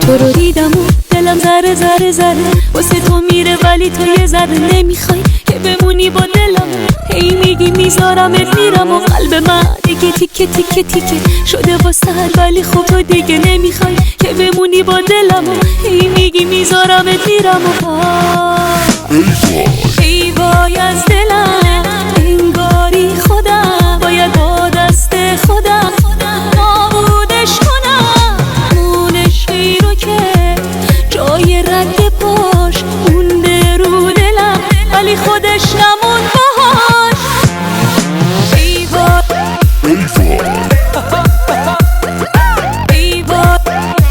تو رو دیدم و دلم ذره ذره ذره واسه تو میره، ولی تو یه ذره نمیخوای که بمونی با دلم. هی میگی میذارمت میرم و قلب من دیگه تیکه تیکه تیکه شده واسه هر، ولی خب تو دیگه نمیخوای که بمونی با دلم. هی میگی میذارمت میرم و ای وای از دلم، انگاری خودم باید با دست خودم نابودش کنم. اون عشقی رو که جای رد پاش مونده رو دلم، ولی خودش نمون باهاش. ای وای ای وای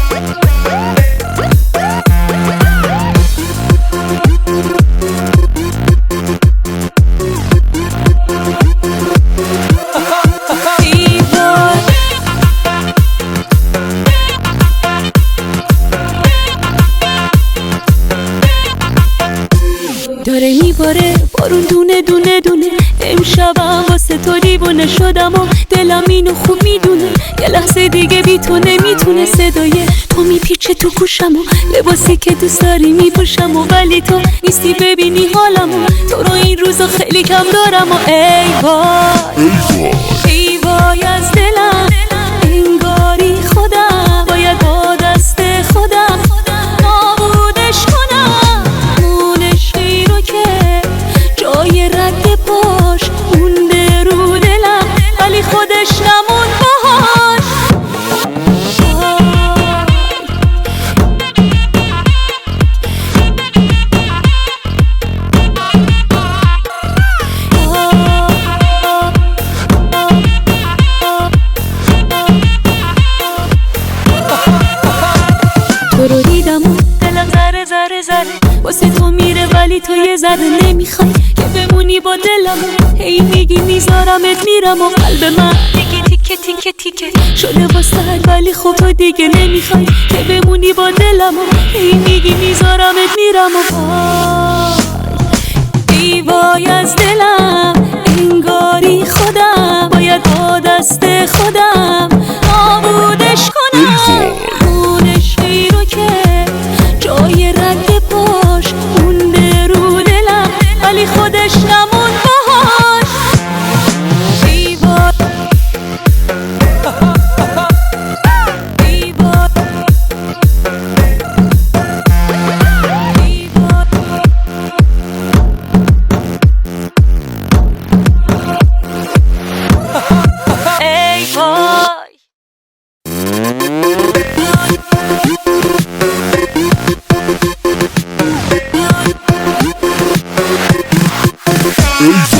داره میباره بارون دونه دونه دونه. امشبم واسه تو دیوونه شدم و دلم اینو خوب میدونه. یه لحظه دیگه بی تو نمیتونه. صدای تو میپیچه تو گوشم و لباسی که دوست داری میپوشم و ولی تو نیستی ببینی حالم و تو رو این روزا خیلی کم دارم. و ای وای ای وای از دلم، انگاری خودم باید با دست خودم نابودش کنم. اون عشقی رو که جای رد پاش مونده رو دلم، ولی خودش نمون باهاش. تو رو دیدم و دلم ذره ذره ذره واسه تو میره، ولی تو یه ذره نمیخوای که بمونی با دلم. هی میگی میذارمت میرم و قلب من دیگه تیکه تیکه تیکه شده واسه هر، ولی خب تو دیگه نمیخوای که بمونی با دلم. هی میگی میذارمت میرم و ای وای از دلم، انگاری خودم باید با دست خودم نابودش کنم. اون عشقی رو که جای رد پاش مونده رو دلم، ولی خودش نمون باهاش. ای وای ای وای ای وای